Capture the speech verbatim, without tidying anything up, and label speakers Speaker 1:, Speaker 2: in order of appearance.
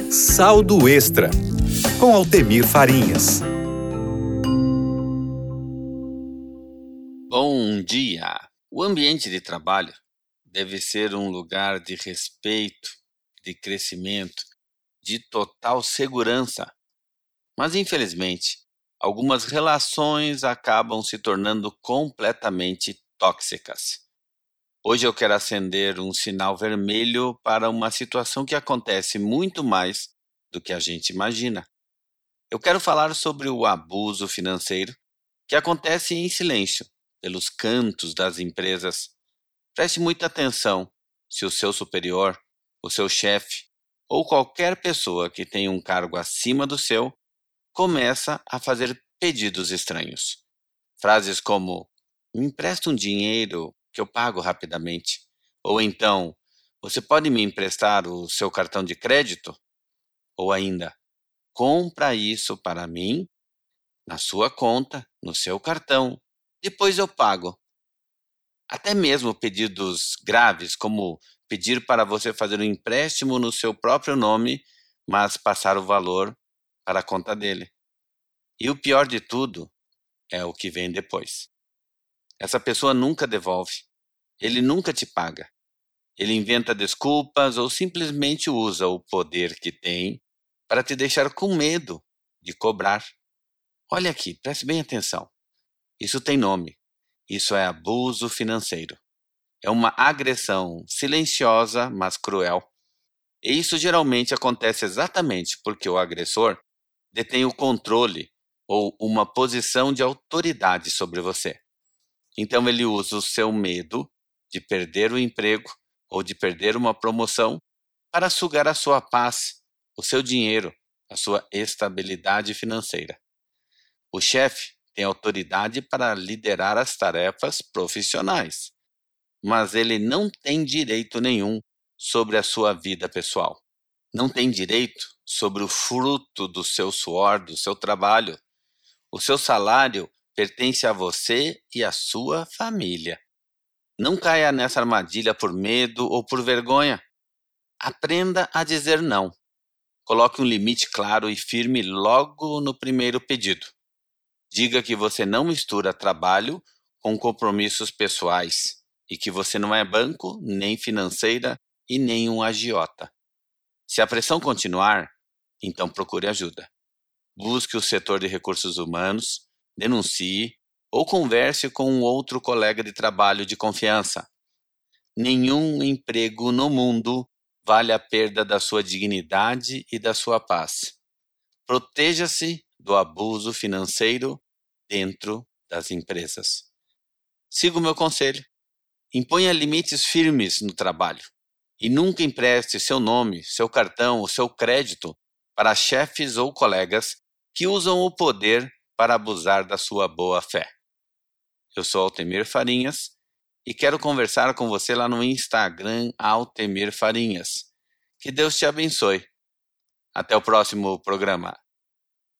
Speaker 1: Saldo Extra, com Altemir Farinhas.
Speaker 2: Bom dia! O ambiente de trabalho deve ser um lugar de respeito, de crescimento, de total segurança. Mas, infelizmente, algumas relações acabam se tornando completamente tóxicas. Hoje eu quero acender um sinal vermelho para uma situação que acontece muito mais do que a gente imagina. Eu quero falar sobre o abuso financeiro que acontece em silêncio, pelos cantos das empresas. Preste muita atenção se o seu superior, o seu chefe ou qualquer pessoa que tenha um cargo acima do seu começa a fazer pedidos estranhos. Frases como: "Me empresta um dinheiro que eu pago rapidamente", ou então: "Você pode me emprestar o seu cartão de crédito?", ou ainda: "Compra isso para mim, na sua conta, no seu cartão, depois eu pago". Até mesmo pedidos graves, como pedir para você fazer um empréstimo no seu próprio nome, mas passar o valor para a conta dele. E o pior de tudo é o que vem depois. Essa pessoa nunca devolve, ele nunca te paga. Ele inventa desculpas ou simplesmente usa o poder que tem para te deixar com medo de cobrar. Olha aqui, preste bem atenção. Isso tem nome. Isso é abuso financeiro. É uma agressão silenciosa, mas cruel. E isso geralmente acontece exatamente porque o agressor detém o controle ou uma posição de autoridade sobre você. Então ele usa o seu medo de perder o emprego ou de perder uma promoção para sugar a sua paz, o seu dinheiro, a sua estabilidade financeira. O chefe tem autoridade para liderar as tarefas profissionais, mas ele não tem direito nenhum sobre a sua vida pessoal. Não tem direito sobre o fruto do seu suor, do seu trabalho. O seu salário pertence a você e à sua família. Não caia nessa armadilha por medo ou por vergonha. Aprenda a dizer não. Coloque um limite claro e firme logo no primeiro pedido. Diga que você não mistura trabalho com compromissos pessoais e que você não é banco, nem financeira e nem um agiota. Se a pressão continuar, então procure ajuda. Busque o setor de recursos humanos, denuncie ou converse com um outro colega de trabalho de confiança. Nenhum emprego no mundo vale a perda da sua dignidade e da sua paz. Proteja-se do abuso financeiro dentro das empresas. Siga o meu conselho. Imponha limites firmes no trabalho e nunca empreste seu nome, seu cartão ou seu crédito para chefes ou colegas que usam o poder para abusar da sua boa-fé. Eu sou Altemir Farinhas e quero conversar com você lá no Instagram Altemir Farinhas. Que Deus te abençoe. Até o próximo programa.